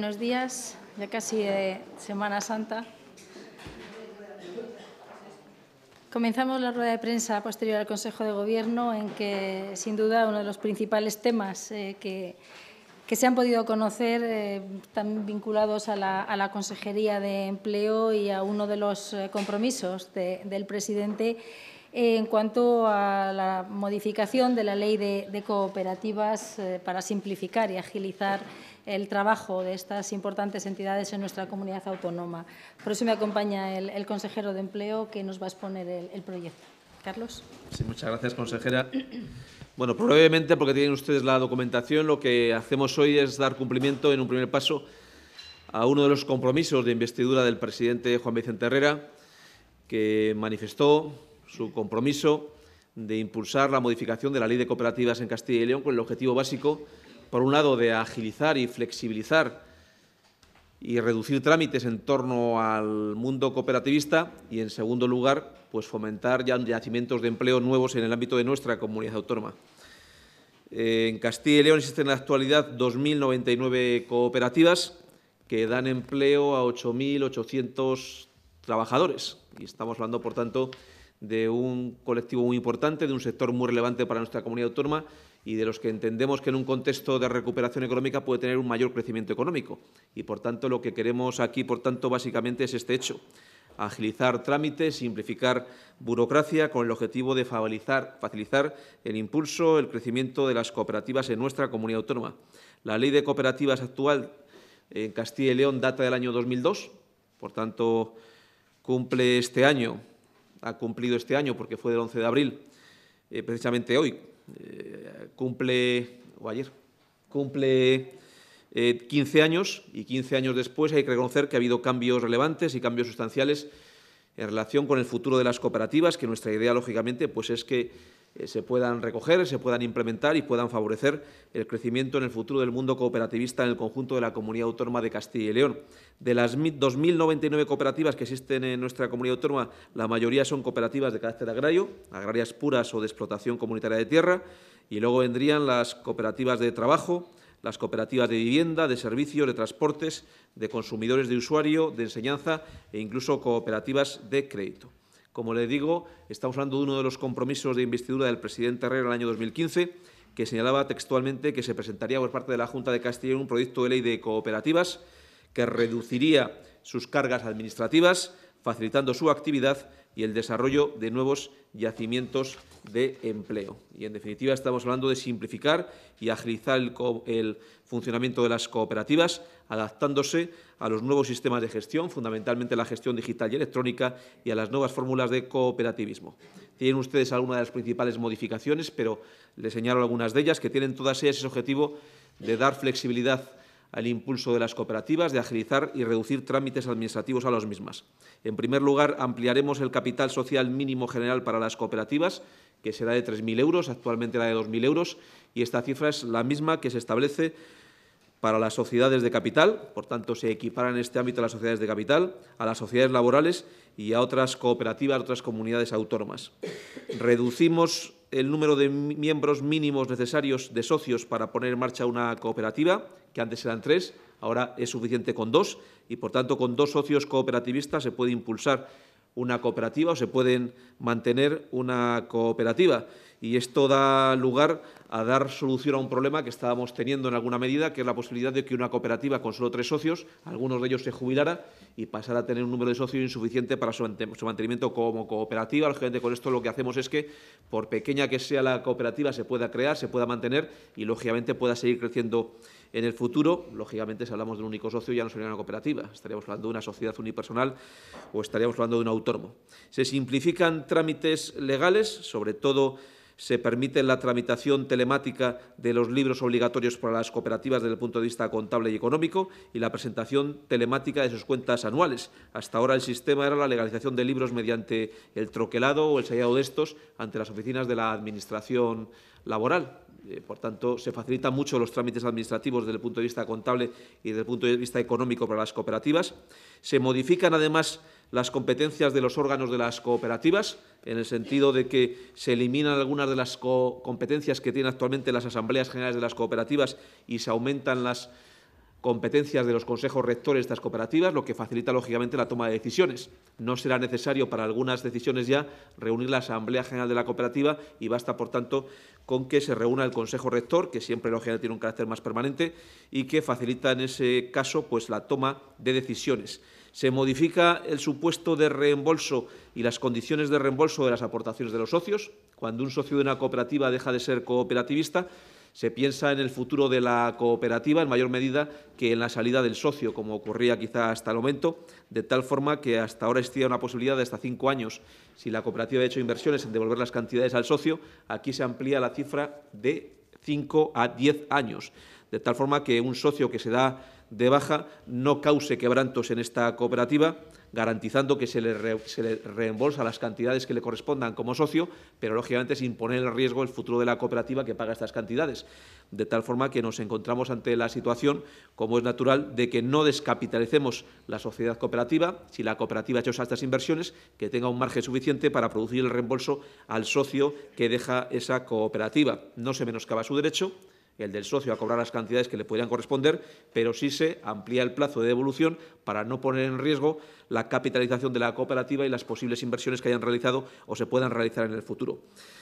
buenos días. Ya casi Semana Santa. Comenzamos la rueda de prensa posterior al Consejo de Gobierno, en que, sin duda, uno de los principales temas que se han podido conocer están vinculados a la Consejería de Empleo y a uno de los compromisos del presidente en cuanto a la modificación de la Ley de Cooperativas para simplificar y agilizar el trabajo de estas importantes entidades en nuestra comunidad autónoma. Por eso me acompaña el consejero de Empleo, que nos va a exponer el proyecto. Carlos. Sí, muchas gracias, consejera. Bueno, probablemente porque tienen ustedes la documentación, lo que hacemos hoy es dar cumplimiento en un primer paso a uno de los compromisos de investidura del presidente Juan Vicente Herrera, que manifestó su compromiso de impulsar la modificación de la Ley de Cooperativas en Castilla y León con el objetivo básico, por un lado, de agilizar y flexibilizar y reducir trámites en torno al mundo cooperativista y, en segundo lugar, pues fomentar ya yacimientos de empleo nuevos en el ámbito de nuestra comunidad autónoma. En Castilla y León existen en la actualidad 2.099 cooperativas que dan empleo a 8.800 trabajadores. Y estamos hablando, por tanto, de un colectivo muy importante, de un sector muy relevante para nuestra comunidad autónoma y de los que entendemos que en un contexto de recuperación económica puede tener un mayor crecimiento económico. Y, por tanto, lo que queremos aquí, por tanto, básicamente es este hecho: agilizar trámites, simplificar burocracia con el objetivo de facilitar el impulso, el crecimiento de las cooperativas en nuestra comunidad autónoma. La Ley de Cooperativas actual en Castilla y León data del año 2002, por tanto, cumple este año. Ha cumplido este año, porque fue del 11 de abril, precisamente hoy, cumple 15 años, y 15 años después hay que reconocer que ha habido cambios relevantes y cambios sustanciales en relación con el futuro de las cooperativas, que nuestra idea, lógicamente, pues es que se puedan recoger, se puedan implementar y puedan favorecer el crecimiento en el futuro del mundo cooperativista en el conjunto de la comunidad autónoma de Castilla y León. De las 2.099 cooperativas que existen en nuestra comunidad autónoma, la mayoría son cooperativas de carácter agrario, agrarias puras o de explotación comunitaria de tierra, y luego vendrían las cooperativas de trabajo, las cooperativas de vivienda, de servicios, de transportes, de consumidores de usuario, de enseñanza e incluso cooperativas de crédito. Como le digo, estamos hablando de uno de los compromisos de investidura del presidente Herrera en el año 2015, que señalaba textualmente que se presentaría por parte de la Junta de Castilla y León un proyecto de ley de cooperativas que reduciría sus cargas administrativas, facilitando su actividad y el desarrollo de nuevos yacimientos de empleo. Y, en definitiva, estamos hablando de simplificar y agilizar el funcionamiento de las cooperativas, adaptándose a los nuevos sistemas de gestión, fundamentalmente la gestión digital y electrónica, y a las nuevas fórmulas de cooperativismo. Tienen ustedes algunas de las principales modificaciones, pero les señalo algunas de ellas, que tienen todas ellas ese objetivo de dar flexibilidad al impulso de las cooperativas, de agilizar y reducir trámites administrativos a las mismas. En primer lugar, ampliaremos el capital social mínimo general para las cooperativas, que será de 3.000 euros, actualmente era de 2.000 euros, y esta cifra es la misma que se establece para las sociedades de capital. Por tanto, se equiparan en este ámbito a las sociedades de capital, a las sociedades laborales y a otras cooperativas, otras comunidades autónomas. Reducimos el número de miembros mínimos necesarios de socios para poner en marcha una cooperativa, que antes eran 3, ahora es suficiente con 2, y, por tanto, con 2 socios cooperativistas se puede impulsar una cooperativa o se pueden mantener una cooperativa. Y esto da lugar a dar solución a un problema que estábamos teniendo en alguna medida, que es la posibilidad de que una cooperativa con solo 3 socios, algunos de ellos se jubilara y pasara a tener un número de socios insuficiente para su mantenimiento como cooperativa. Lógicamente, con esto lo que hacemos es que, por pequeña que sea la cooperativa, se pueda crear, se pueda mantener y, lógicamente, pueda seguir creciendo en el futuro. Lógicamente, si hablamos de un único socio, ya no sería una cooperativa, estaríamos hablando de una sociedad unipersonal o estaríamos hablando de un autónomo. Se simplifican trámites legales, sobre todo se permite la tramitación telemática de los libros obligatorios para las cooperativas desde el punto de vista contable y económico y la presentación telemática de sus cuentas anuales. Hasta ahora el sistema era la legalización de libros mediante el troquelado o el sellado de estos ante las oficinas de la Administración laboral. Por tanto, se facilitan mucho los trámites administrativos desde el punto de vista contable y desde el punto de vista económico para las cooperativas. Se modifican, además, las competencias de los órganos de las cooperativas, en el sentido de que se eliminan algunas de las competencias que tienen actualmente las asambleas generales de las cooperativas y se aumentan las competencias de los consejos rectores de estas cooperativas, lo que facilita, lógicamente, la toma de decisiones. No será necesario para algunas decisiones ya reunir la Asamblea General de la cooperativa y basta, por tanto, con que se reúna el Consejo Rector, que siempre, lógicamente, tiene un carácter más permanente y que facilita, en ese caso, pues, la toma de decisiones. Se modifica el supuesto de reembolso y las condiciones de reembolso de las aportaciones de los socios. Cuando un socio de una cooperativa deja de ser cooperativista, se piensa en el futuro de la cooperativa en mayor medida que en la salida del socio, como ocurría quizá hasta el momento, de tal forma que hasta ahora existía una posibilidad de hasta 5 años. Si la cooperativa ha hecho inversiones en devolver las cantidades al socio, aquí se amplía la cifra de 5 a 10 años, de tal forma que un socio que se da de baja no cause quebrantos en esta cooperativa, garantizando que se le reembolsa las cantidades que le correspondan como socio, pero lógicamente sin poner en riesgo el futuro de la cooperativa que paga estas cantidades. De tal forma que nos encontramos ante la situación, como es natural, de que no descapitalicemos la sociedad cooperativa, si la cooperativa ha hecho estas inversiones, que tenga un margen suficiente para producir el reembolso al socio que deja esa cooperativa. No se menoscaba su derecho, el del socio, a cobrar las cantidades que le podrían corresponder, pero sí se amplía el plazo de devolución para no poner en riesgo la capitalización de la cooperativa y las posibles inversiones que hayan realizado o se puedan realizar en el futuro.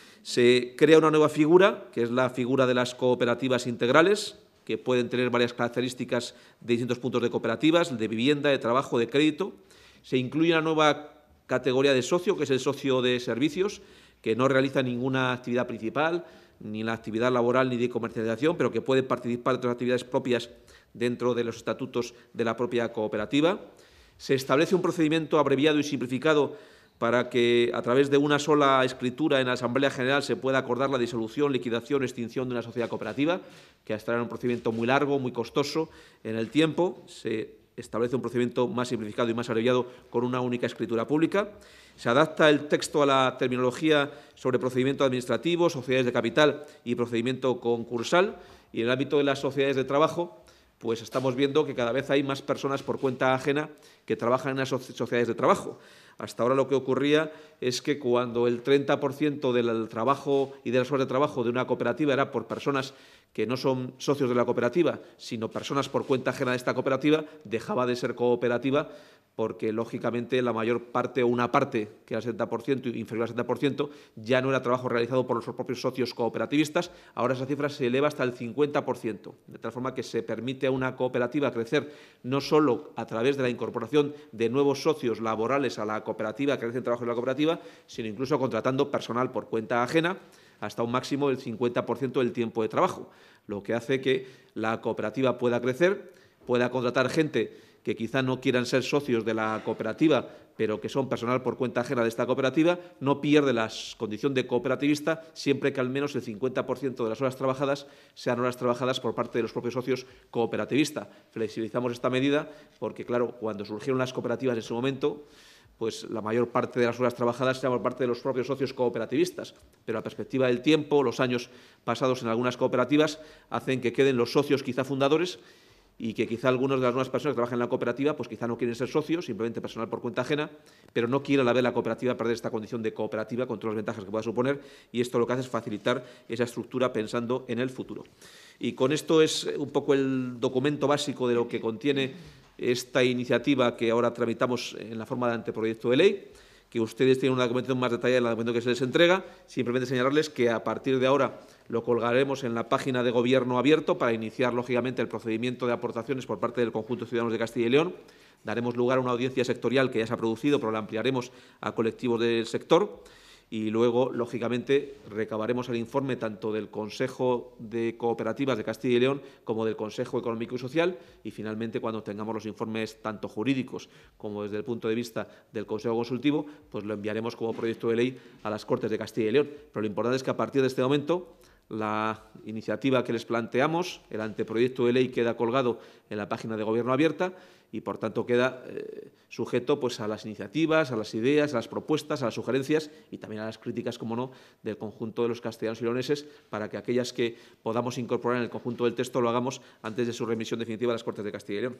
Se crea una nueva figura, que es la figura de las cooperativas integrales, que pueden tener varias características de distintos puntos de cooperativas, de vivienda, de trabajo, de crédito. Se incluye una nueva categoría de socio, que es el socio de servicios, que no realiza ninguna actividad principal, ni la actividad laboral ni de comercialización, pero que puede participar de otras actividades propias dentro de los estatutos de la propia cooperativa. Se establece un procedimiento abreviado y simplificado para que, a través de una sola escritura en la Asamblea General, se pueda acordar la disolución, liquidación o extinción de una sociedad cooperativa, que hasta era un procedimiento muy largo, muy costoso en el tiempo. Se establece un procedimiento más simplificado y más abreviado con una única escritura pública. Se adapta el texto a la terminología sobre procedimiento administrativo, sociedades de capital y procedimiento concursal. Y en el ámbito de las sociedades de trabajo, pues estamos viendo que cada vez hay más personas por cuenta ajena que trabajan en las sociedades de trabajo. Hasta ahora lo que ocurría es que cuando el 30% del trabajo y de las horas de trabajo de una cooperativa era por personas que no son socios de la cooperativa, sino personas por cuenta ajena de esta cooperativa, dejaba de ser cooperativa porque, lógicamente, la mayor parte o una parte, que era el 70%, inferior al 70%, ya no era trabajo realizado por los propios socios cooperativistas. Ahora esa cifra se eleva hasta el 50%, de tal forma que se permite a una cooperativa crecer no solo a través de la incorporación de nuevos socios laborales a la cooperativa que realizan trabajo en la cooperativa, sino incluso contratando personal por cuenta ajena hasta un máximo del 50% del tiempo de trabajo, lo que hace que la cooperativa pueda crecer, pueda contratar gente que quizá no quieran ser socios de la cooperativa, pero que son personal por cuenta ajena de esta cooperativa, no pierde la condición de cooperativista siempre que al menos el 50% de las horas trabajadas sean horas trabajadas por parte de los propios socios cooperativistas. Flexibilizamos esta medida porque, claro, cuando surgieron las cooperativas en su momento, pues la mayor parte de las horas trabajadas era por parte de los propios socios cooperativistas, pero la perspectiva del tiempo, los años pasados en algunas cooperativas, hacen que queden los socios quizá fundadores y que quizá algunas de las nuevas personas que trabajan en la cooperativa pues quizá no quieren ser socios, simplemente personal por cuenta ajena, pero no quieren a la vez la cooperativa perder esta condición de cooperativa con todas las ventajas que pueda suponer, y esto lo que hace es facilitar esa estructura pensando en el futuro. Y con esto es un poco el documento básico de lo que contiene esta iniciativa que ahora tramitamos en la forma de anteproyecto de ley, que ustedes tienen una documentación más detallada en el documento que se les entrega. Simplemente señalarles que a partir de ahora lo colgaremos en la página de Gobierno Abierto para iniciar, lógicamente, el procedimiento de aportaciones por parte del conjunto de ciudadanos de Castilla y León. Daremos lugar a una audiencia sectorial que ya se ha producido, pero la ampliaremos a colectivos del sector. Y luego, lógicamente, recabaremos el informe tanto del Consejo de Cooperativas de Castilla y León como del Consejo Económico y Social, y finalmente, cuando tengamos los informes tanto jurídicos como desde el punto de vista del Consejo Consultivo, pues lo enviaremos como proyecto de ley a las Cortes de Castilla y León. Pero lo importante es que a partir de este momento la iniciativa que les planteamos, el anteproyecto de ley, queda colgado en la página de Gobierno Abierta y, por tanto, queda sujeto pues, a las iniciativas, a las ideas, a las propuestas, a las sugerencias y también a las críticas, como no, del conjunto de los castellanos y leoneses, para que aquellas que podamos incorporar en el conjunto del texto lo hagamos antes de su remisión definitiva a las Cortes de Castilla y León.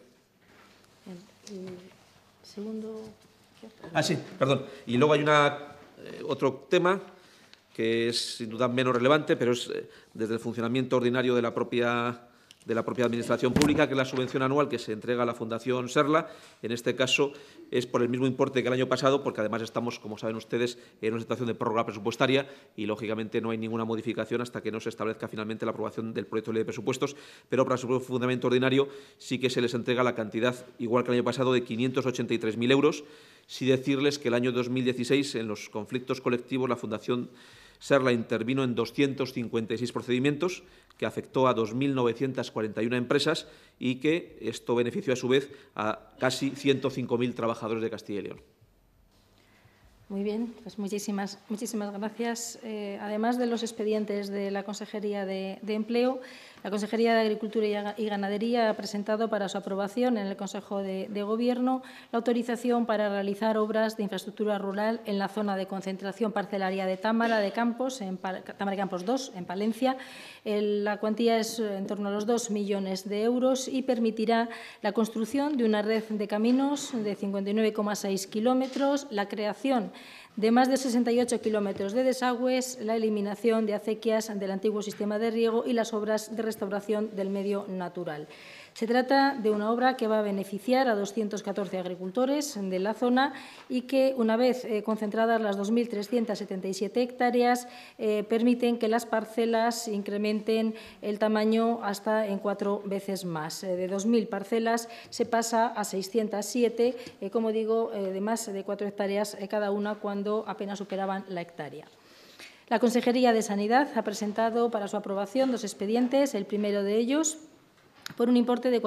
Segundo. Sí, perdón. Y luego hay otro tema que es sin duda menos relevante, pero es desde el funcionamiento ordinario de la propia de la propia Administración Pública, que es la subvención anual que se entrega a la Fundación Serla. En este caso es por el mismo importe que el año pasado, porque además estamos, como saben ustedes, en una situación de prórroga presupuestaria y, lógicamente, no hay ninguna modificación hasta que no se establezca finalmente la aprobación del proyecto de ley de presupuestos, pero para su fundamento ordinario sí que se les entrega la cantidad, igual que el año pasado, de 583.000 euros. Sí decirles que el año 2016, en los conflictos colectivos, la Fundación Serla intervino en 256 procedimientos, que afectó a 2.941 empresas y que esto benefició, a su vez, a casi 105.000 trabajadores de Castilla y León. Muy bien, pues muchísimas gracias. Además de los expedientes de la Consejería de Empleo, la Consejería de Agricultura y Ganadería ha presentado para su aprobación en el Consejo de Gobierno la autorización para realizar obras de infraestructura rural en la zona de concentración parcelaria de Támara de Campos, Támara de Campos 2, en Palencia. La cuantía es en torno a los 2 millones de euros y permitirá la construcción de una red de caminos de 59,6 kilómetros, la creación de más de 68 kilómetros de desagües, la eliminación de acequias del antiguo sistema de riego y las obras de restauración del medio natural. Se trata de una obra que va a beneficiar a 214 agricultores de la zona y que, una vez concentradas las 2.377 hectáreas, permiten que las parcelas incrementen el tamaño hasta en 4 veces más. De 2.000 parcelas se pasa a 607, como digo, de más de 4 hectáreas cada una, cuando apenas superaban la hectárea. La Consejería de Sanidad ha presentado para su aprobación 2 expedientes. El primero de ellos, por un importe de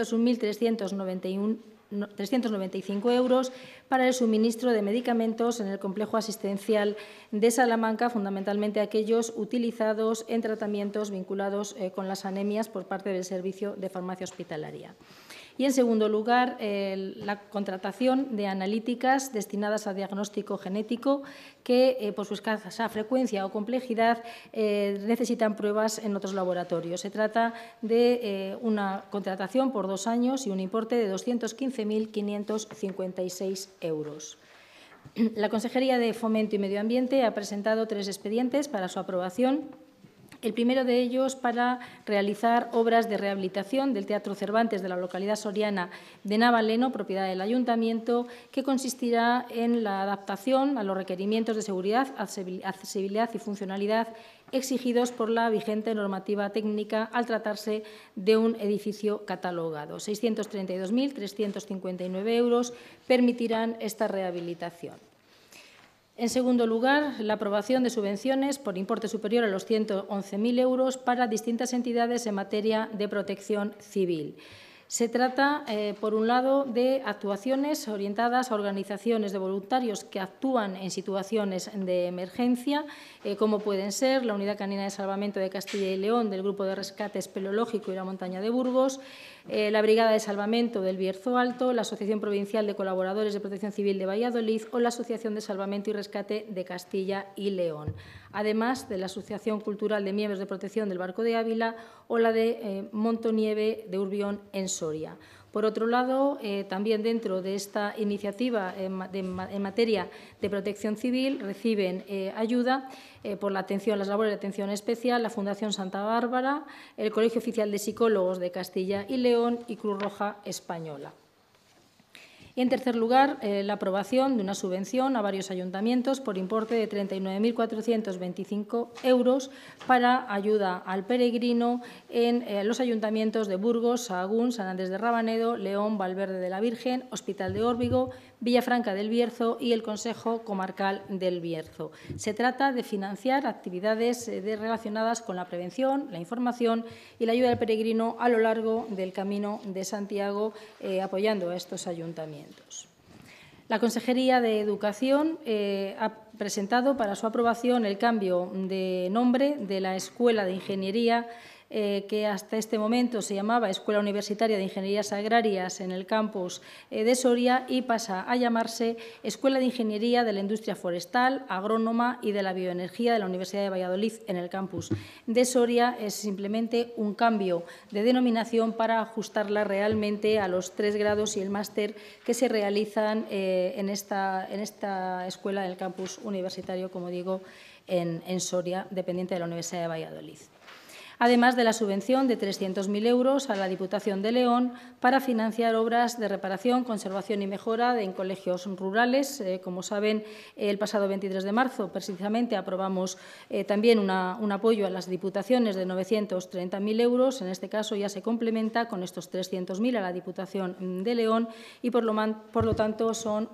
401.395 euros para el suministro de medicamentos en el complejo asistencial de Salamanca, fundamentalmente aquellos utilizados en tratamientos vinculados con las anemias por parte del Servicio de Farmacia Hospitalaria. Y, en segundo lugar, la contratación de analíticas destinadas a diagnóstico genético que, por su escasa frecuencia o complejidad, necesitan pruebas en otros laboratorios. Se trata de una contratación por 2 años y un importe de 215.556 euros. La Consejería de Fomento y Medio Ambiente ha presentado 3 expedientes para su aprobación. El primero de ellos para realizar obras de rehabilitación del Teatro Cervantes de la localidad soriana de Navaleno, propiedad del Ayuntamiento, que consistirá en la adaptación a los requerimientos de seguridad, accesibilidad y funcionalidad exigidos por la vigente normativa técnica al tratarse de un edificio catalogado. 632.359 euros permitirán esta rehabilitación. En segundo lugar, la aprobación de subvenciones por importe superior a los 111.000 euros para distintas entidades en materia de protección civil. Se trata, por un lado, de actuaciones orientadas a organizaciones de voluntarios que actúan en situaciones de emergencia, como pueden ser la Unidad Canina de Salvamento de Castilla y León del Grupo de Rescate Espeleológico y la Montaña de Burgos, la Brigada de Salvamento del Bierzo Alto, la Asociación Provincial de Colaboradores de Protección Civil de Valladolid o la Asociación de Salvamento y Rescate de Castilla y León, además de la Asociación Cultural de Miembros de Protección del Barco de Ávila o la de Montonieve de Urbión en Soria. Por otro lado, también dentro de esta iniciativa en materia de protección civil reciben ayuda por las labores de atención especial la Fundación Santa Bárbara, el Colegio Oficial de Psicólogos de Castilla y León y Cruz Roja Española. Y, en tercer lugar, la aprobación de una subvención a varios ayuntamientos por importe de 39.425 euros para ayuda al peregrino en los ayuntamientos de Burgos, Sahagún, San Andrés de Rabanedo, León, Valverde de la Virgen, Hospital de Órbigo, Villafranca del Bierzo y el Consejo Comarcal del Bierzo. Se trata de financiar actividades relacionadas con la prevención, la información y la ayuda al peregrino a lo largo del Camino de Santiago, apoyando a estos ayuntamientos. La Consejería de Educación ha presentado para su aprobación el cambio de nombre de la Escuela de Ingeniería que hasta este momento se llamaba Escuela Universitaria de Ingenierías Agrarias en el campus de Soria y pasa a llamarse Escuela de Ingeniería de la Industria Forestal, Agrónoma y de la Bioenergía de la Universidad de Valladolid en el campus de Soria. Es simplemente un cambio de denominación para ajustarla realmente a los 3 grados y el máster que se realizan en esta escuela del campus universitario, como digo, en Soria, dependiente de la Universidad de Valladolid. además de la subvención de 300.000 euros a la Diputación de León para financiar obras de reparación, conservación y mejora en colegios rurales. Como saben, el pasado 23 de marzo precisamente aprobamos también un apoyo a las diputaciones de 930.000 euros. En este caso ya se complementa con estos 300.000 a la Diputación de León y, por lo tanto, son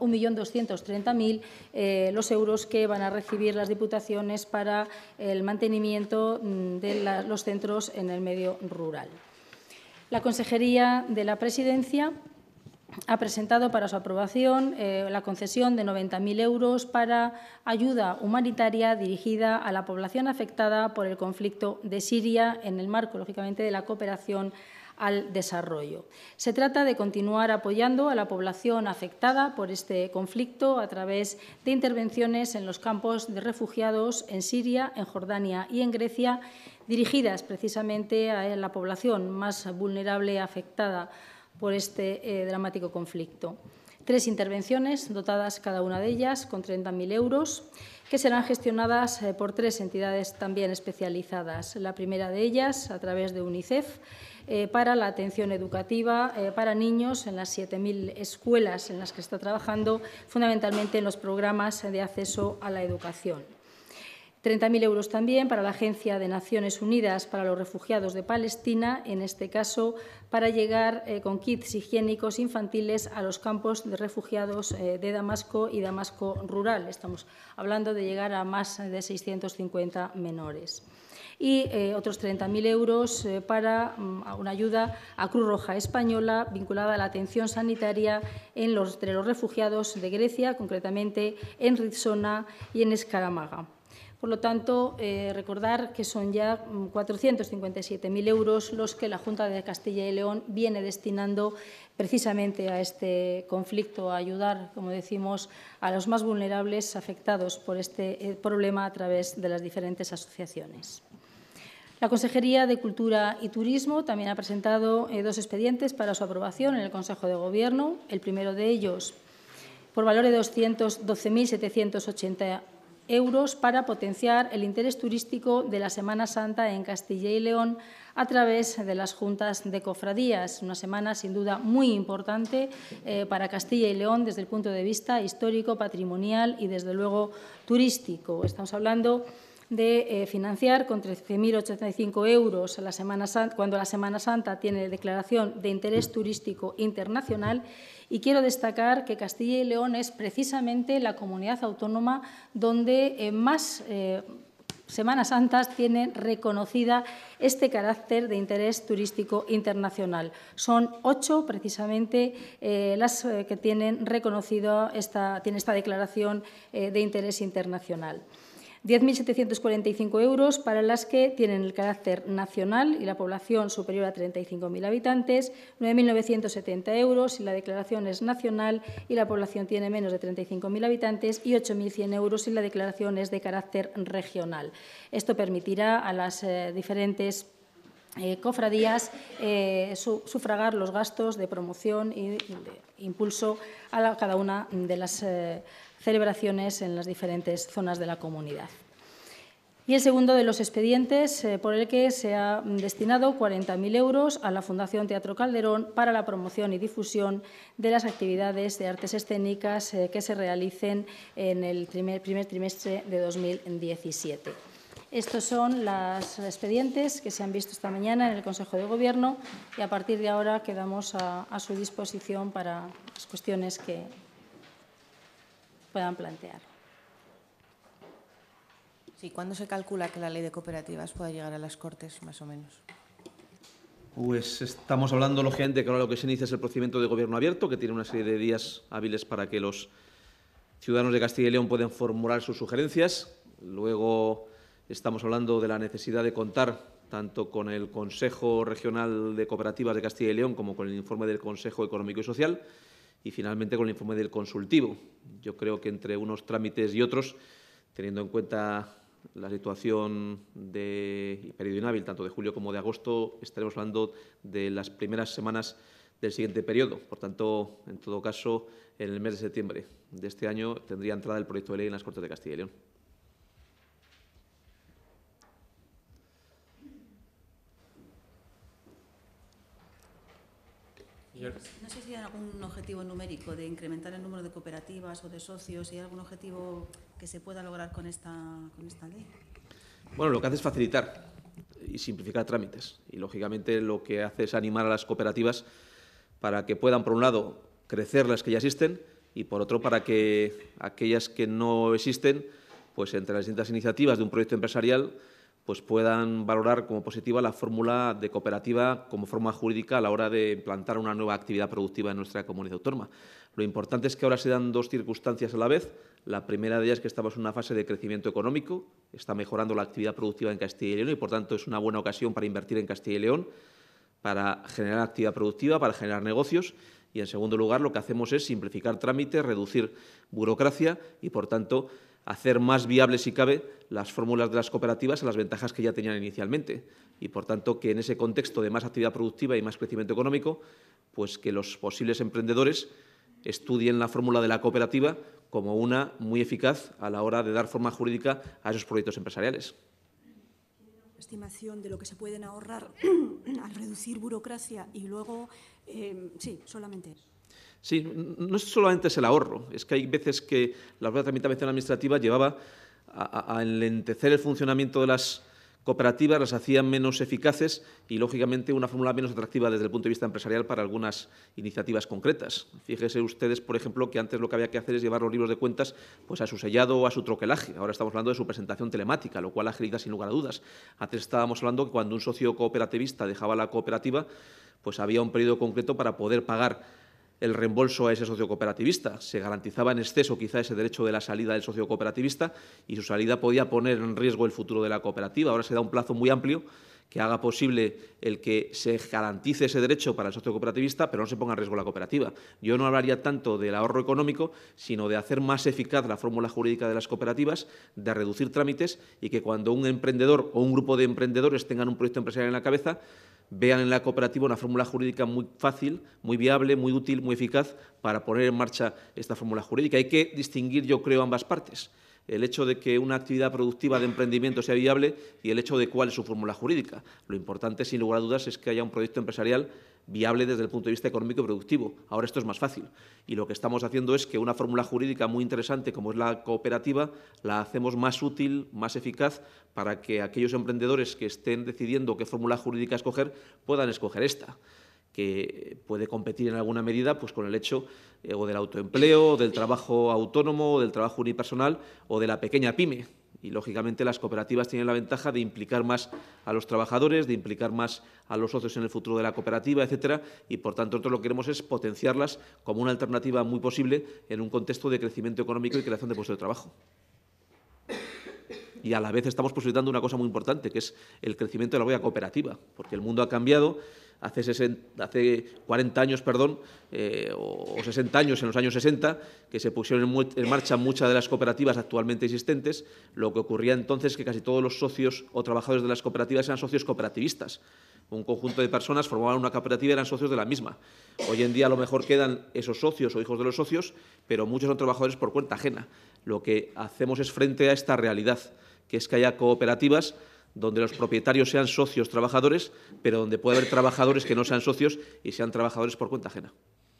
1.230.000 los euros que van a recibir las diputaciones para el mantenimiento de los centros en el medio rural. La Consejería de la Presidencia ha presentado para su aprobación la concesión de 90.000 euros para ayuda humanitaria dirigida a la población afectada por el conflicto de Siria en el marco, lógicamente, de la cooperación al desarrollo. Se trata de continuar apoyando a la población afectada por este conflicto a través de intervenciones en los campos de refugiados en Siria, en Jordania y en Grecia, dirigidas precisamente a la población más vulnerable afectada por este dramático conflicto. 3 intervenciones, dotadas cada una de ellas con 30.000 euros, que serán gestionadas por 3 entidades también especializadas. La primera de ellas, a través de UNICEF, para la atención educativa para niños en las 7.000 escuelas en las que está trabajando, fundamentalmente en los programas de acceso a la educación. 30.000 euros también para la Agencia de Naciones Unidas para los Refugiados de Palestina, en este caso para llegar con kits higiénicos infantiles a los campos de refugiados de Damasco y Damasco rural. Estamos hablando de llegar a más de 650 menores. Y otros 30.000 euros para una ayuda a Cruz Roja Española vinculada a la atención sanitaria entre los refugiados de Grecia, concretamente en Rizona y en Escaramaga. Por lo tanto, recordar que son ya 457.000 euros los que la Junta de Castilla y León viene destinando precisamente a este conflicto, a ayudar, como decimos, a los más vulnerables afectados por este problema a través de las diferentes asociaciones. La Consejería de Cultura y Turismo también ha presentado 2 expedientes para su aprobación en el Consejo de Gobierno. El primero de ellos, por valor de 212.780 euros, para potenciar el interés turístico de la Semana Santa en Castilla y León a través de las juntas de cofradías. Una semana, sin duda, muy importante para Castilla y León desde el punto de vista histórico, patrimonial y, desde luego, turístico. Estamos hablando de financiar con 13.085 euros la Semana Santa, cuando la Semana Santa tiene declaración de interés turístico internacional. Y quiero destacar que Castilla y León es precisamente la comunidad autónoma donde más Semanas Santas tienen reconocida este carácter de interés turístico internacional. Son 8 precisamente las que tienen reconocido esta declaración de interés internacional. 10.745 euros para las que tienen el carácter nacional y la población superior a 35.000 habitantes, 9.970 euros si la declaración es nacional y la población tiene menos de 35.000 habitantes y 8.100 euros si la declaración es de carácter regional. Esto permitirá a las diferentes cofradías sufragar los gastos de promoción y de impulso a cada una de las celebraciones en las diferentes zonas de la comunidad. Y el segundo de los expedientes por el que se ha destinado 40.000 euros a la Fundación Teatro Calderón para la promoción y difusión de las actividades de artes escénicas que se realicen en el primer trimestre de 2017. Estos son los expedientes que se han visto esta mañana en el Consejo de Gobierno y a partir de ahora quedamos a su disposición para las cuestiones que puedan plantear. Sí, ¿cuándo se calcula que la ley de cooperativas pueda llegar a las Cortes, más o menos? Pues estamos hablando, lógicamente, que ahora lo que se inicia es el procedimiento de gobierno abierto, que tiene una serie de días hábiles para que los ciudadanos de Castilla y León puedan formular sus sugerencias. Luego estamos hablando de la necesidad de contar tanto con el Consejo Regional de Cooperativas de Castilla y León como con el informe del Consejo Económico y Social y, finalmente, con el informe del consultivo. Yo creo que entre unos trámites y otros, teniendo en cuenta la situación de periodo inhábil, tanto de julio como de agosto, estaremos hablando de las primeras semanas del siguiente periodo. Por tanto, en todo caso, en el mes de septiembre de este año tendría entrada el proyecto de ley en las Cortes de Castilla y León. No sé si hay algún objetivo numérico de incrementar el número de cooperativas o de socios, si hay algún objetivo que se pueda lograr con esta ley. Bueno, lo que hace es facilitar y simplificar trámites. Y, lógicamente, lo que hace es animar a las cooperativas para que puedan, por un lado, crecer las que ya existen y, por otro, para que aquellas que no existen, pues entre las distintas iniciativas de un proyecto empresarial, pues puedan valorar como positiva la fórmula de cooperativa como forma jurídica a la hora de implantar una nueva actividad productiva en nuestra comunidad autónoma. Lo importante es que ahora se dan dos circunstancias a la vez. La primera de ellas es que estamos en una fase de crecimiento económico, está mejorando la actividad productiva en Castilla y León y, por tanto, es una buena ocasión para invertir en Castilla y León, para generar actividad productiva, para generar negocios. Y, en segundo lugar, lo que hacemos es simplificar trámites, reducir burocracia y, por tanto, hacer más viables, si cabe, las fórmulas de las cooperativas a las ventajas que ya tenían inicialmente. Y, por tanto, que en ese contexto de más actividad productiva y más crecimiento económico, pues que los posibles emprendedores estudien la fórmula de la cooperativa como una muy eficaz a la hora de dar forma jurídica a esos proyectos empresariales. Estimación de lo que se pueden ahorrar al reducir burocracia y luego, sí, solamente eso. Sí, no solamente es el ahorro, es que hay veces que la propia tramitación administrativa llevaba a enlentecer el funcionamiento de las cooperativas, las hacían menos eficaces y, lógicamente, una fórmula menos atractiva desde el punto de vista empresarial para algunas iniciativas concretas. Fíjense ustedes, por ejemplo, que antes lo que había que hacer es llevar los libros de cuentas pues a su sellado o a su troquelaje. Ahora estamos hablando de su presentación telemática, lo cual agiliza sin lugar a dudas. Antes estábamos hablando que cuando un socio cooperativista dejaba la cooperativa, pues había un periodo concreto para poder pagar el reembolso a ese socio cooperativista. Se garantizaba en exceso quizá ese derecho de la salida del socio cooperativista y su salida podía poner en riesgo el futuro de la cooperativa. Ahora se da un plazo muy amplio que haga posible el que se garantice ese derecho para el socio cooperativista, pero no se ponga en riesgo la cooperativa. Yo no hablaría tanto del ahorro económico, sino de hacer más eficaz la fórmula jurídica de las cooperativas, de reducir trámites y que cuando un emprendedor o un grupo de emprendedores tengan un proyecto empresarial en la cabeza, vean en la cooperativa una fórmula jurídica muy fácil, muy viable, muy útil, muy eficaz para poner en marcha esta fórmula jurídica. Hay que distinguir, yo creo, ambas partes. El hecho de que una actividad productiva de emprendimiento sea viable y el hecho de cuál es su fórmula jurídica. Lo importante, sin lugar a dudas, es que haya un proyecto empresarial viable desde el punto de vista económico y productivo. Ahora esto es más fácil. Y lo que estamos haciendo es que una fórmula jurídica muy interesante como es la cooperativa la hacemos más útil, más eficaz, para que aquellos emprendedores que estén decidiendo qué fórmula jurídica escoger puedan escoger esta, que puede competir en alguna medida pues con el hecho o del autoempleo, o del trabajo autónomo, o del trabajo unipersonal o de la pequeña pyme. Y, lógicamente, las cooperativas tienen la ventaja de implicar más a los trabajadores, de implicar más a los socios en el futuro de la cooperativa, etcétera, y, por tanto, nosotros lo que queremos es potenciarlas como una alternativa muy posible en un contexto de crecimiento económico y creación de puestos de trabajo. Y, a la vez, estamos posibilitando una cosa muy importante, que es el crecimiento de la propia cooperativa, porque el mundo ha cambiado. Hace 40 años, o 60 años, en los años 60, que se pusieron en marcha muchas de las cooperativas actualmente existentes. Lo que ocurría entonces es que casi todos los socios o trabajadores de las cooperativas eran socios cooperativistas. Un conjunto de personas formaban una cooperativa y eran socios de la misma. Hoy en día, a lo mejor quedan esos socios o hijos de los socios, pero muchos son trabajadores por cuenta ajena. Lo que hacemos es, frente a esta realidad, que es que haya cooperativas donde los propietarios sean socios trabajadores, pero donde puede haber trabajadores que no sean socios y sean trabajadores por cuenta ajena.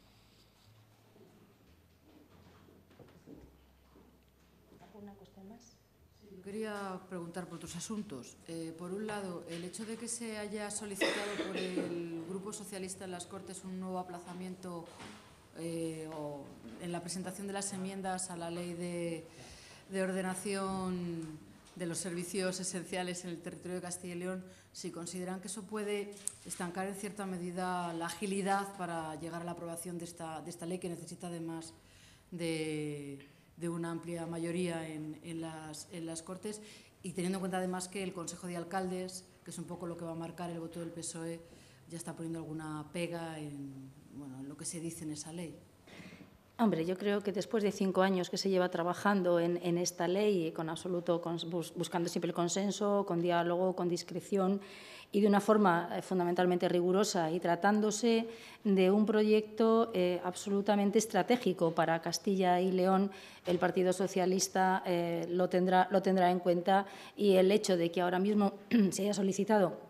¿Alguna cuestión más? Sí, yo quería preguntar por otros asuntos. Por un lado, el hecho de que se haya solicitado por el Grupo Socialista en las Cortes un nuevo aplazamiento o en la presentación de las enmiendas a la Ley de Ordenación de los servicios esenciales en el territorio de Castilla y León, si consideran que eso puede estancar en cierta medida la agilidad para llegar a la aprobación de esta ley, que necesita además de una amplia mayoría en las Cortes, y teniendo en cuenta además que el Consejo de Alcaldes, que es un poco lo que va a marcar el voto del PSOE, ya está poniendo alguna pega en lo que se dice en esa ley. Hombre, yo creo que después de 5 años que se lleva trabajando en esta ley, buscando siempre el consenso, con diálogo, con discreción y de una forma fundamentalmente rigurosa, y tratándose de un proyecto absolutamente estratégico para Castilla y León, el Partido Socialista lo tendrá en cuenta, y el hecho de que ahora mismo se haya solicitado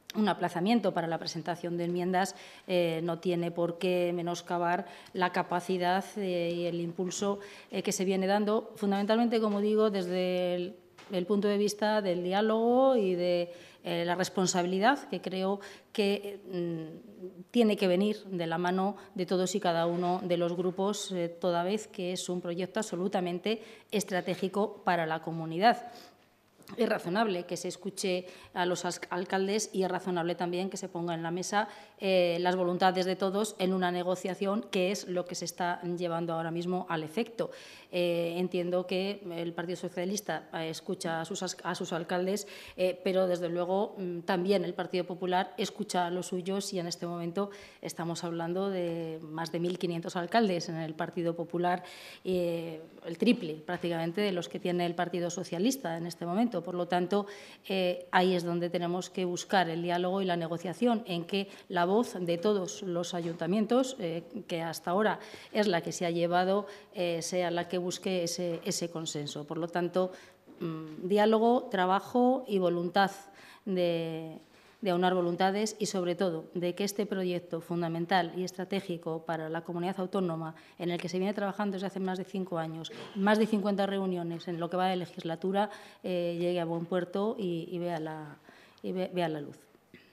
un aplazamiento para la presentación de enmiendas no tiene por qué menoscabar la capacidad y el impulso que se viene dando, fundamentalmente, como digo, desde el punto de vista del diálogo y de la responsabilidad, que creo que tiene que venir de la mano de todos y cada uno de los grupos, toda vez que es un proyecto absolutamente estratégico para la comunidad. Es razonable que se escuche a los alcaldes y es razonable también que se ponga en la mesa las voluntades de todos en una negociación, que es lo que se está llevando ahora mismo al efecto. Entiendo que el Partido Socialista escucha a sus alcaldes, pero desde luego también el Partido Popular escucha a los suyos, y en este momento estamos hablando de más de 1.500 alcaldes en el Partido Popular, el triple prácticamente de los que tiene el Partido Socialista en este momento. Por lo tanto, ahí es donde tenemos que buscar el diálogo y la negociación, en que la voz de todos los ayuntamientos, que hasta ahora es la que se ha llevado, sea la que busque ese consenso. Por lo tanto, diálogo, trabajo y voluntad de aunar voluntades, y sobre todo de que este proyecto fundamental y estratégico para la comunidad autónoma, en el que se viene trabajando desde hace más de 5 años, más de 50 reuniones en lo que va de legislatura, llegue a buen puerto y vea la luz.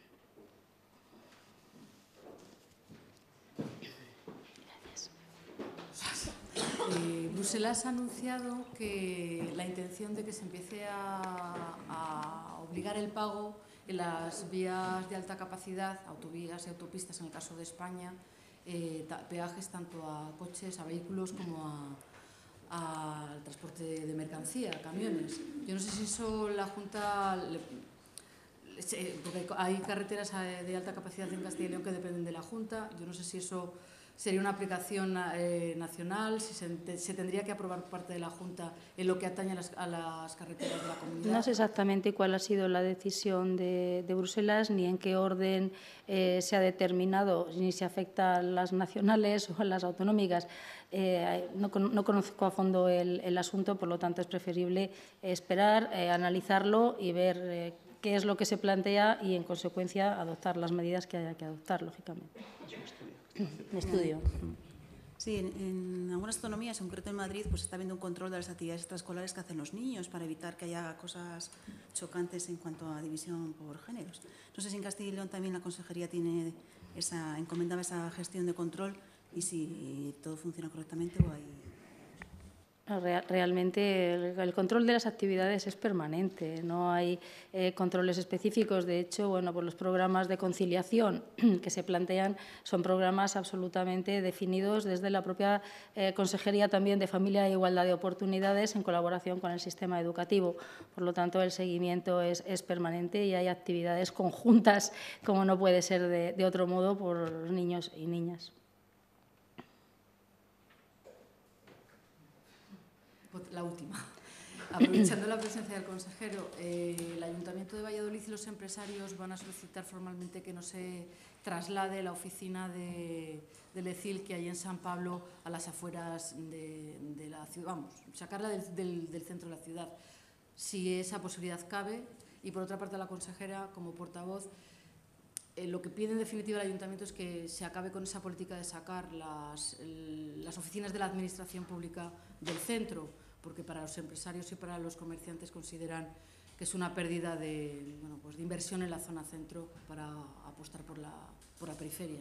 Bruselas ha anunciado que la intención de que se empiece a obligar el pago en las vías de alta capacidad, autovías y autopistas en el caso de España, peajes tanto a coches, a vehículos, como al transporte de mercancía, camiones. Yo no sé si eso la Junta, porque hay carreteras de alta capacidad en Castilla y León que dependen de la Junta, yo no sé si eso sería una aplicación nacional, si se tendría que aprobar por parte de la Junta en lo que atañe a las carreteras de la comunidad. No sé exactamente cuál ha sido la decisión de Bruselas, ni en qué orden se ha determinado, ni si afecta a las nacionales o a las autonómicas. No conozco a fondo el asunto, por lo tanto es preferible esperar, analizarlo y ver qué es lo que se plantea y, en consecuencia, adoptar las medidas que haya que adoptar, lógicamente. Estudio. Sí, en algunas autonomías, en concreto en Madrid, pues está habiendo un control de las actividades extraescolares que hacen los niños para evitar que haya cosas chocantes en cuanto a división por géneros. No sé si en Castilla y León también la Consejería tiene encomendaba esa gestión de control y si todo funciona correctamente o hay... Realmente el control de las actividades es permanente, no hay controles específicos. De hecho, bueno, pues los programas de conciliación que se plantean son programas absolutamente definidos desde la propia Consejería también de Familia e Igualdad de Oportunidades, en colaboración con el sistema educativo. Por lo tanto, el seguimiento es permanente y hay actividades conjuntas, como no puede ser de otro modo, por niños y niñas. La última. Aprovechando la presencia del consejero, el Ayuntamiento de Valladolid y los empresarios van a solicitar formalmente que no se traslade la oficina del ECIL que hay en San Pablo a las afueras de la ciudad, vamos, sacarla del centro de la ciudad, si esa posibilidad cabe. Y por otra parte, la consejera, como portavoz, lo que pide en definitiva el Ayuntamiento es que se acabe con esa política de sacar las oficinas de la Administración Pública del centro, porque para los empresarios y para los comerciantes consideran que es una pérdida de inversión en la zona centro para apostar por la periferia.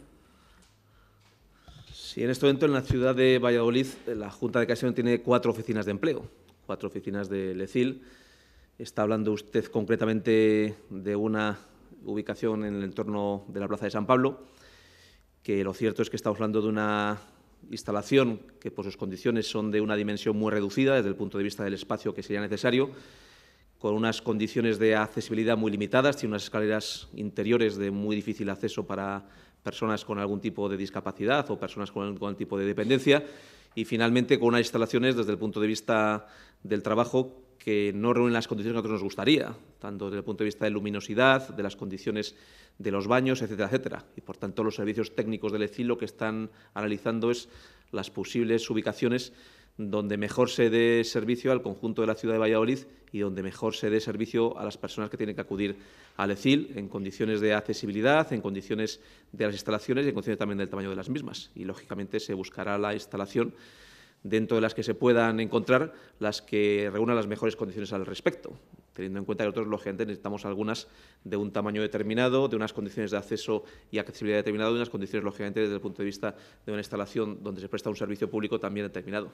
Sí, en este momento en la ciudad de Valladolid la Junta de Castilla y León tiene 4 oficinas de empleo, 4 oficinas del ECIL. Está hablando usted concretamente de una ubicación en el entorno de la Plaza de San Pablo, que lo cierto es que estamos hablando de una instalación que por sus condiciones son de una dimensión muy reducida desde el punto de vista del espacio que sería necesario, con unas condiciones de accesibilidad muy limitadas, tiene unas escaleras interiores de muy difícil acceso para personas con algún tipo de discapacidad o personas con algún tipo de dependencia, y finalmente con unas instalaciones desde el punto de vista del trabajo que no reúnen las condiciones que a nosotros nos gustaría, tanto desde el punto de vista de luminosidad, de las condiciones de los baños, etcétera, etcétera. Y, por tanto, los servicios técnicos del ECIL lo que están analizando es las posibles ubicaciones donde mejor se dé servicio al conjunto de la ciudad de Valladolid y donde mejor se dé servicio a las personas que tienen que acudir al ECIL en condiciones de accesibilidad, en condiciones de las instalaciones y en condiciones también del tamaño de las mismas. Y, lógicamente, se buscará la instalación dentro de las que se puedan encontrar las que reúnan las mejores condiciones al respecto, teniendo en cuenta que nosotros, lógicamente, necesitamos algunas de un tamaño determinado, de unas condiciones de acceso y accesibilidad determinado, de unas condiciones, lógicamente, desde el punto de vista de una instalación donde se presta un servicio público también determinado.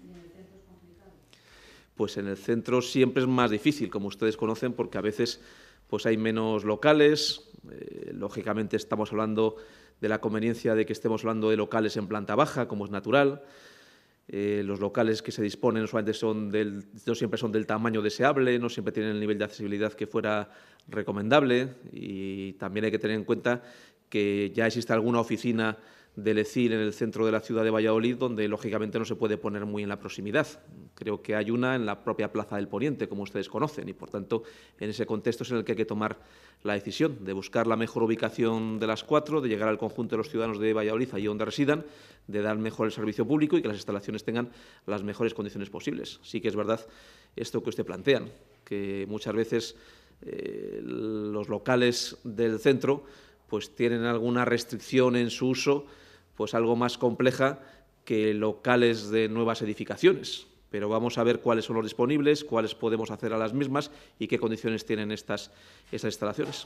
Pues en el centro siempre es más difícil, como ustedes conocen, porque a veces pues hay menos locales. Lógicamente, estamos hablando de la conveniencia de que estemos hablando de locales en planta baja, como es natural. Los locales que se disponen no siempre son del tamaño deseable, no siempre tienen el nivel de accesibilidad que fuera recomendable, y también hay que tener en cuenta que ya existe alguna oficina del ECIL en el centro de la ciudad de Valladolid, donde lógicamente no se puede poner muy en la proximidad. Creo que hay una en la propia Plaza del Poniente, como ustedes conocen, y por tanto en ese contexto es en el que hay que tomar la decisión de buscar la mejor ubicación de las cuatro, de llegar al conjunto de los ciudadanos de Valladolid, allí donde residan, de dar mejor el servicio público y que las instalaciones tengan las mejores condiciones posibles. Sí que es verdad esto que usted plantean, que muchas veces los locales del centro pues tienen alguna restricción en su uso, pues algo más compleja que locales de nuevas edificaciones. Pero vamos a ver cuáles son los disponibles, cuáles podemos hacer a las mismas y qué condiciones tienen estas instalaciones.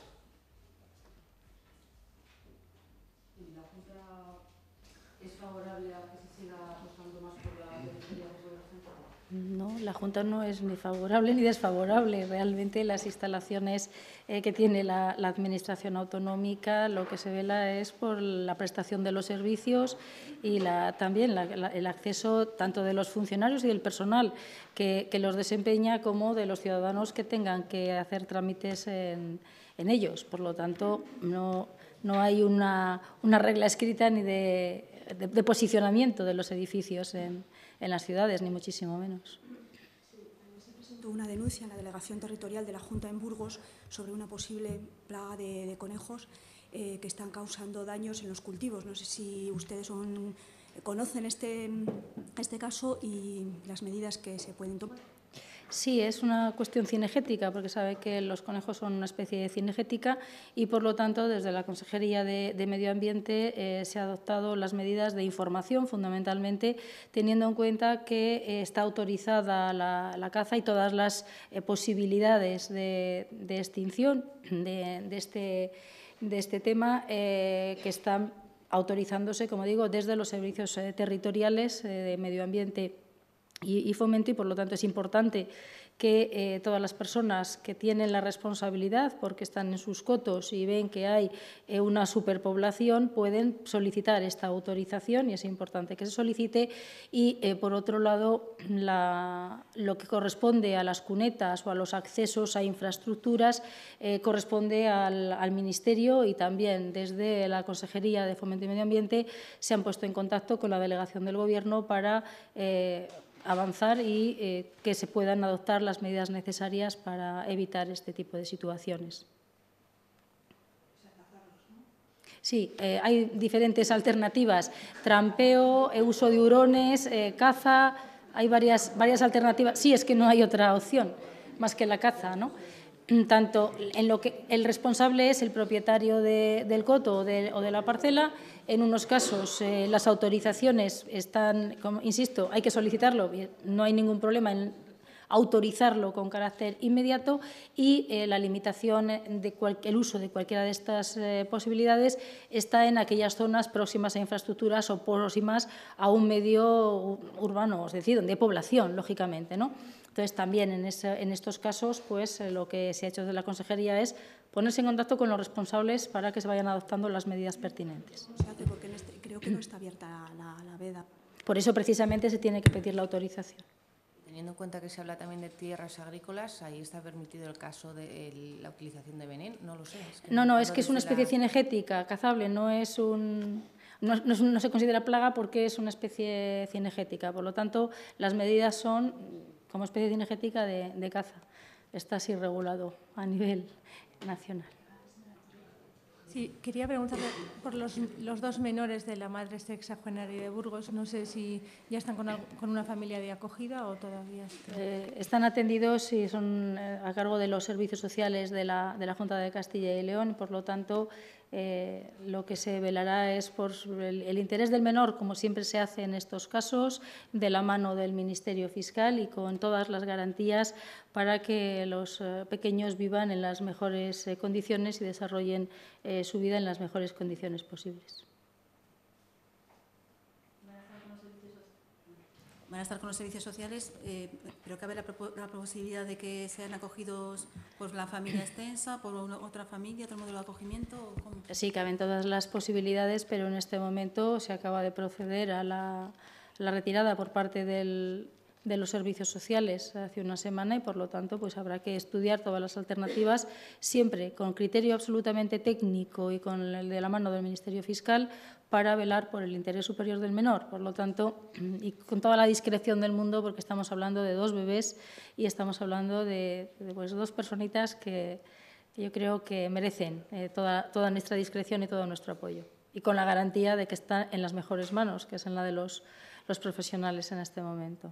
¿La Junta es favorable a que se siga apostando más por la periferia del centro? No, la Junta no es ni favorable ni desfavorable. Realmente las instalaciones que tiene la Administración autonómica, lo que se vela es por la prestación de los servicios y también el acceso tanto de los funcionarios y del personal que los desempeña como de los ciudadanos que tengan que hacer trámites en ellos. Por lo tanto, no hay una regla escrita ni de posicionamiento de los edificios en las ciudades, ni muchísimo menos. Se presentó una denuncia en la Delegación Territorial de la Junta en Burgos sobre una posible plaga de conejos que están causando daños en los cultivos. No sé si ustedes conocen este caso y las medidas que se pueden tomar. Sí, es una cuestión cinegética, porque sabe que los conejos son una especie cinegética y, por lo tanto, desde la Consejería de Medio Ambiente se han adoptado las medidas de información, fundamentalmente teniendo en cuenta que está autorizada la caza y todas las posibilidades de extinción de este tema que están autorizándose, como digo, desde los servicios territoriales de Medio Ambiente y Fomento, y por lo tanto es importante que todas las personas que tienen la responsabilidad porque están en sus cotos y ven que hay una superpoblación pueden solicitar esta autorización, y es importante que se solicite. Y, por otro lado, lo que corresponde a las cunetas o a los accesos a infraestructuras corresponde al Ministerio, y también desde la Consejería de Fomento y Medio Ambiente se han puesto en contacto con la Delegación del Gobierno para avanzar y que se puedan adoptar las medidas necesarias para evitar este tipo de situaciones. Sí, hay diferentes alternativas: trampeo, uso de hurones, caza. Hay varias alternativas. Sí, es que no hay otra opción más que la caza, ¿no? Tanto en lo que el responsable es el propietario del coto o de la parcela. En unos casos las autorizaciones están, insisto, hay que solicitarlo, no hay ningún problema en autorizarlo con carácter inmediato, y la limitación del uso de cualquiera de estas posibilidades está en aquellas zonas próximas a infraestructuras o próximas a un medio urbano, es decir, donde hay población, lógicamente, ¿no? Entonces, también en estos casos, pues lo que se ha hecho desde la Consejería es ponerse en contacto con los responsables para que se vayan adoptando las medidas pertinentes. No se hace porque creo que no está abierta la veda. Por eso, precisamente, se tiene que pedir la autorización. Teniendo en cuenta que se habla también de tierras agrícolas, ahí está permitido el caso de la utilización de veneno, no lo sé. Es que es una especie cinegética cazable, no se considera plaga porque es una especie cinegética. Por lo tanto, las medidas son como especie cinegética de caza. Está así regulado a nivel nacional. Sí, quería preguntarle por los dos menores de la madre sexagenaria de Burgos. No sé si ya están con una familia de acogida o todavía están atendidos y son a cargo de los servicios sociales de la Junta de Castilla y León. Por lo tanto, lo que se velará es por el interés del menor, como siempre se hace en estos casos, de la mano del Ministerio Fiscal y con todas las garantías para que los pequeños vivan en las mejores condiciones y desarrollen su vida en las mejores condiciones posibles. Van a estar con los servicios sociales, pero cabe la posibilidad de que sean acogidos por la familia extensa, por otra familia, otro modelo de acogimiento. ¿Cómo? Sí, caben todas las posibilidades, pero en este momento se acaba de proceder a la retirada por parte de los servicios sociales hace una semana y, por lo tanto, pues habrá que estudiar todas las alternativas, siempre con criterio absolutamente técnico y con el de la mano del Ministerio Fiscal, para velar por el interés superior del menor. Por lo tanto, y con toda la discreción del mundo, porque estamos hablando de 2 bebés y estamos hablando de pues, 2 personitas que yo creo que merecen toda nuestra discreción y todo nuestro apoyo. Y con la garantía de que está en las mejores manos, que es en la de los profesionales en este momento.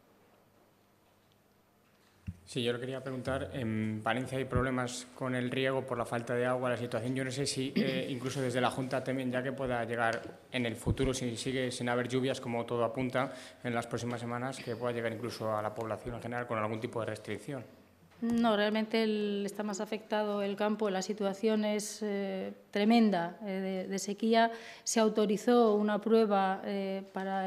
Sí, yo le quería preguntar, en Palencia hay problemas con el riego por la falta de agua, la situación. Yo no sé si incluso desde la Junta temen ya que pueda llegar en el futuro, si sigue sin haber lluvias, como todo apunta, en las próximas semanas, que pueda llegar incluso a la población en general con algún tipo de restricción. No, realmente está más afectado el campo, la situación es tremenda de sequía. Se autorizó una prueba para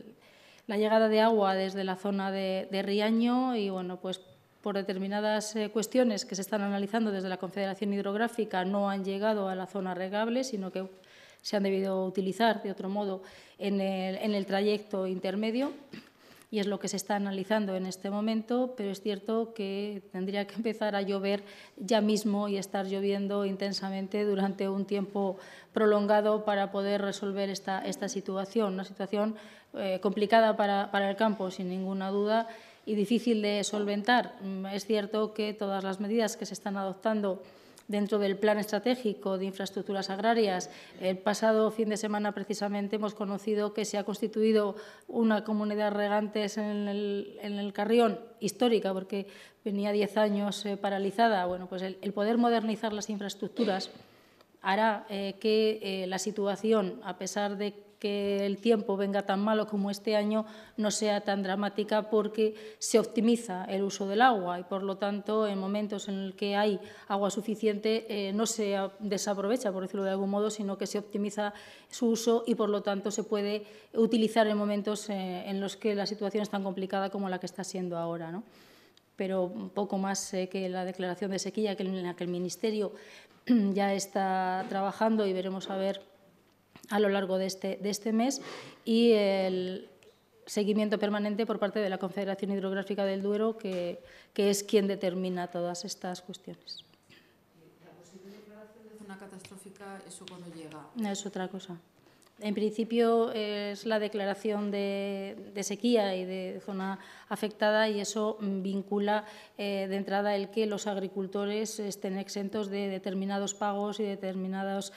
la llegada de agua desde la zona de Riaño y, bueno, pues por determinadas cuestiones que se están analizando desde la Confederación Hidrográfica no han llegado a la zona regable, sino que se han debido utilizar de otro modo en el trayecto intermedio. Y es lo que se está analizando en este momento, pero es cierto que tendría que empezar a llover ya mismo y estar lloviendo intensamente durante un tiempo prolongado para poder resolver esta situación, una situación complicada para el campo, sin ninguna duda, y difícil de solventar. Es cierto que todas las medidas que se están adoptando dentro del Plan Estratégico de Infraestructuras Agrarias, el pasado fin de semana precisamente hemos conocido que se ha constituido una comunidad de regantes en el Carrión, histórica porque venía 10 años paralizada. Bueno, pues el poder modernizar las infraestructuras hará que la situación, a pesar de que el tiempo venga tan malo como este año, no sea tan dramática porque se optimiza el uso del agua y, por lo tanto, en momentos en los que hay agua suficiente no se desaprovecha, por decirlo de algún modo, sino que se optimiza su uso y, por lo tanto, se puede utilizar en momentos en los que la situación es tan complicada como la que está siendo ahora, ¿no? Pero un poco más que la declaración de sequía, en la que el Ministerio ya está trabajando y veremos a ver a lo largo de este mes, y el seguimiento permanente por parte de la Confederación Hidrográfica del Duero, que es quien determina todas estas cuestiones. ¿La posible declaración de zona catastrófica, eso cuándo llega? Es otra cosa. En principio es la declaración de sequía y de zona afectada, y eso vincula de entrada el que los agricultores estén exentos de determinados pagos y determinados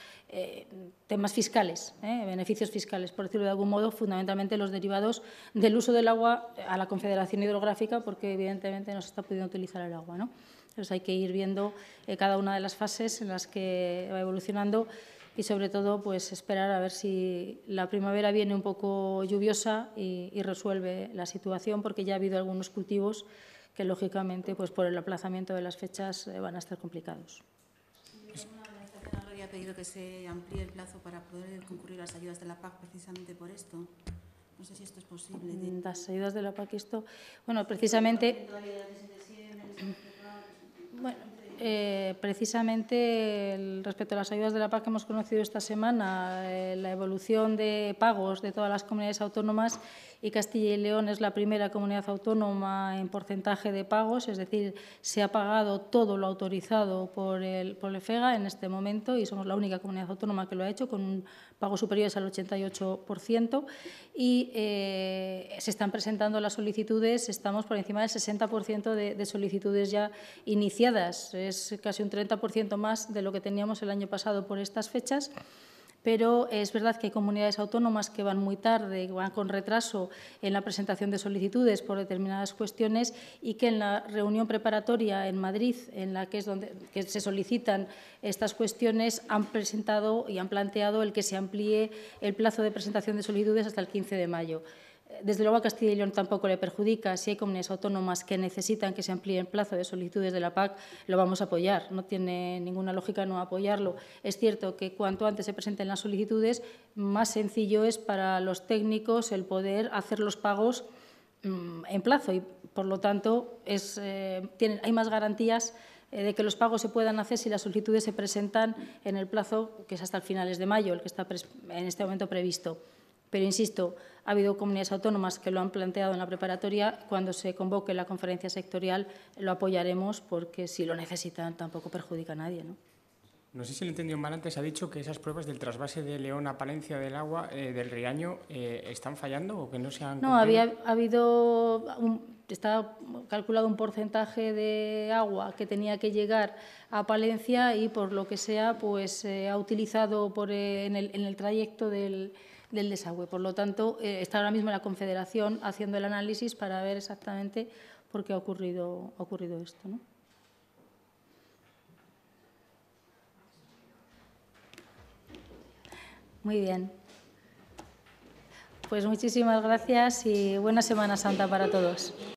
temas fiscales, beneficios fiscales, por decirlo de algún modo, fundamentalmente los derivados del uso del agua a la Confederación Hidrográfica, porque evidentemente no se está pudiendo utilizar el agua, ¿no? Entonces hay que ir viendo cada una de las fases en las que va evolucionando. Y, sobre todo, pues esperar a ver si la primavera viene un poco lluviosa y resuelve la situación, porque ya ha habido algunos cultivos que, lógicamente, pues por el aplazamiento de las fechas van a estar complicados. ¿Alguna organización agraria ha pedido que se amplíe el plazo para poder concurrir a las ayudas de la PAC precisamente por esto? No sé si esto es posible. Las ayudas de la PAC, esto... Bueno, precisamente... Bueno, precisamente respecto a las ayudas de la PAC que hemos conocido esta semana, la evolución de pagos de todas las comunidades autónomas, y Castilla y León es la primera comunidad autónoma en porcentaje de pagos, es decir, se ha pagado todo lo autorizado por el FEGA en este momento, y somos la única comunidad autónoma que lo ha hecho, con un pago superiores al 88%, y se están presentando las solicitudes, estamos por encima del 60% de solicitudes ya iniciadas. es casi un 30% más de lo que teníamos el año pasado por estas fechas. Pero es verdad que hay comunidades autónomas que van muy tarde, van con retraso en la presentación de solicitudes por determinadas cuestiones y que en la reunión preparatoria en Madrid, en la que es donde se solicitan estas cuestiones, han presentado y han planteado el que se amplíe el plazo de presentación de solicitudes hasta el 15 de mayo. Desde luego a Castilla y León tampoco le perjudica. Si hay comunidades autónomas que necesitan que se amplíe el plazo de solicitudes de la PAC, lo vamos a apoyar. No tiene ninguna lógica no apoyarlo. Es cierto que cuanto antes se presenten las solicitudes, más sencillo es para los técnicos el poder hacer los pagos en plazo y, por lo tanto, hay más garantías de que los pagos se puedan hacer si las solicitudes se presentan en el plazo que es hasta el finales de mayo, el que está en este momento previsto. Pero, insisto, ha habido comunidades autónomas que lo han planteado en la preparatoria. Cuando se convoque la conferencia sectorial lo apoyaremos porque si lo necesitan tampoco perjudica a nadie, ¿no? No sé si lo he entendido mal antes, ha dicho que esas pruebas del trasvase de León a Palencia del agua del Riaño están fallando o que no se han cumplido. No, estaba calculado un porcentaje de agua que tenía que llegar a Palencia y por lo que sea pues se ha utilizado en el trayecto del desagüe. Por lo tanto, está ahora mismo la Confederación haciendo el análisis para ver exactamente por qué ha ocurrido esto, ¿no? Muy bien. Pues muchísimas gracias y buena Semana Santa para todos.